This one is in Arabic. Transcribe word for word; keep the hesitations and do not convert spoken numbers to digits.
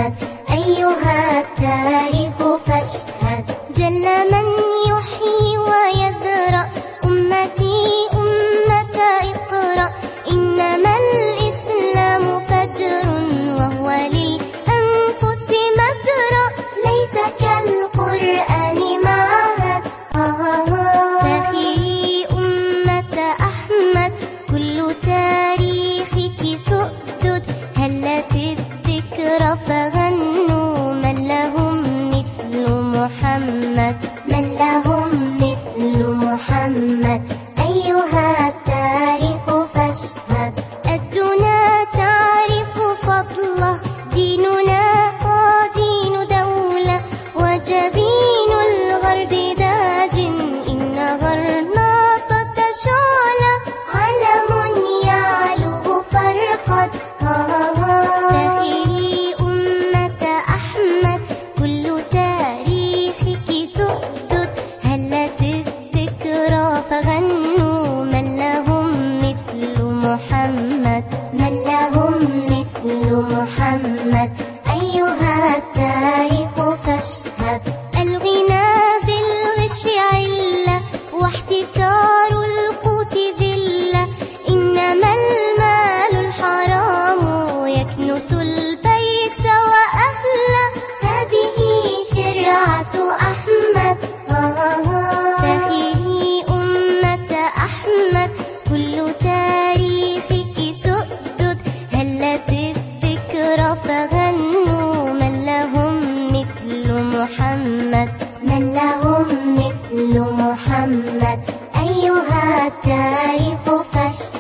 محمد أيها التاريخ فاشهد. جل من يحيي ويذرأ أمتي أمة اقرأ، إنما الإسلام فجر وهو للأنفس مدرأ، ليس كالقرآن معهد. فاخري أمة أحمد كل تاريخك سؤدد، هلت الذكرى فغنوا من لهم مثل محمد، من لهم مثل محمد أيها التاريخ فاشهد. أدنى تعرف فضله، ديننا ودين دولة، وجبين الغرب داج إن غرناطة شعلة، علم يعلو فرقد. فاخري أمة أحمد كل تاريخك سؤدد، هلت الذكرى فغنوا من لهم مثل محمد، من لهم مثل محمد أيها التاريخ فاشهد. الغنى بالغش علة، واحتكار القوت ذلة، إنما المال الحرام يكنس البيت وأهله، هذه شرعة أحمد. فاخري أمة أحمد كل تاريخك سؤدد، هلت الذكرى فغنوا من لهم مثل محمد، من لهم مثل محمد أيها التاريخ فاشهد.